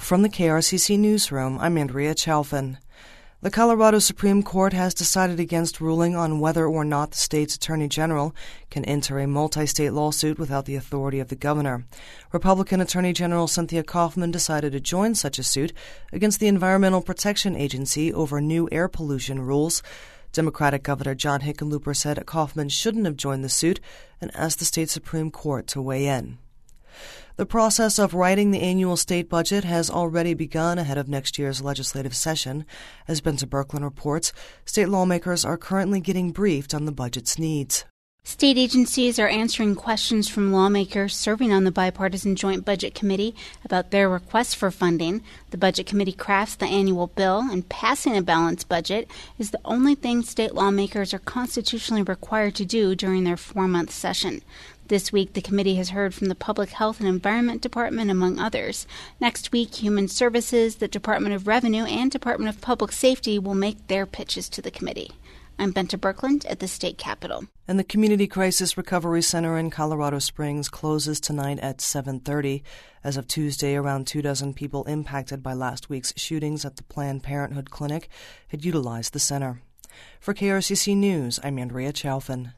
From the KRCC Newsroom, I'm Andrea Chalfin. The Colorado Supreme Court has decided against ruling on whether or not the state's attorney general can enter a multi-state lawsuit without the authority of the governor. Republican Attorney General Cynthia Coffman decided to join such a suit against the Environmental Protection Agency over new air pollution rules. Democratic Governor John Hickenlooper said Coffman shouldn't have joined the suit and asked the state Supreme Court to weigh in. The process of writing the annual state budget has already begun ahead of next year's legislative session. As Benta Birkeland reports, state lawmakers are currently getting briefed on the budget's needs. State agencies are answering questions from lawmakers serving on the Bipartisan Joint Budget Committee about their requests for funding. The Budget Committee crafts the annual bill, and passing a balanced budget is the only thing state lawmakers are constitutionally required to do during their 4-month session. This week, the committee has heard from the Public Health and Environment Department, among others. Next week, Human Services, the Department of Revenue, and Department of Public Safety will make their pitches to the committee. I'm Benta Birkeland at the state capitol. And the Community Crisis Recovery Center in Colorado Springs closes tonight at 7:30. As of Tuesday, around 24 people impacted by last week's shootings at the Planned Parenthood clinic had utilized the center. For KRCC News, I'm Andrea Chalfin.